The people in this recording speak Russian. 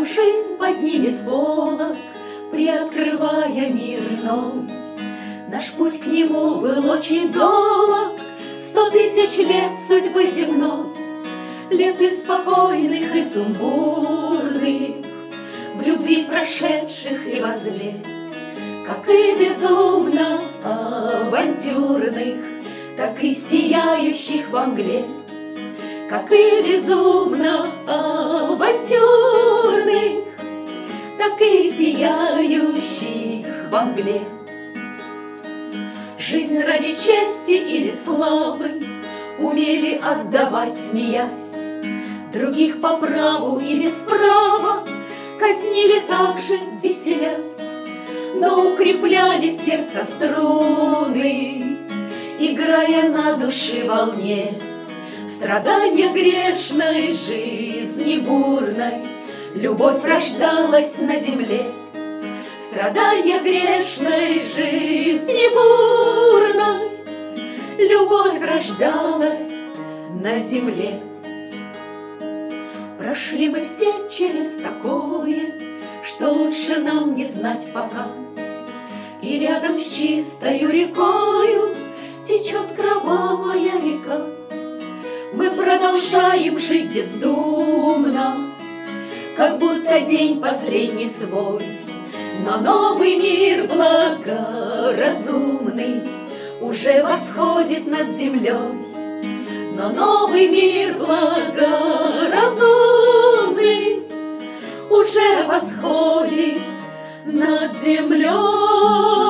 жизнь поднимет полог, приоткрывая мир иной. Наш путь к нему был очень долг, 100 тысяч лет судьбы земной, лет и спокойных, и сумбурных, в любви прошедших и во зле, как и безумно авантюрных, так и сияющих во мгле, как и безумно авантюрных, так и сияющих во мгле. Жизнь ради чести или славы умели отдавать, смеясь, других по праву и без права казнили также, веселясь, но укрепляли сердца струны, играя на душе волне. Страдания грешной жизни бурной любовь рождалась на земле. Страдания грешной жизни бурной любовь рождалась на земле. Прошли мы все через такое, что лучше нам не знать пока. И рядом с чистою рекою течет кровавая река. Мы продолжаем жить бездумно, как будто день последний свой. Но новый мир благоразумный уже восходит над землей. Но новый мир благоразумный уже восходит над землей.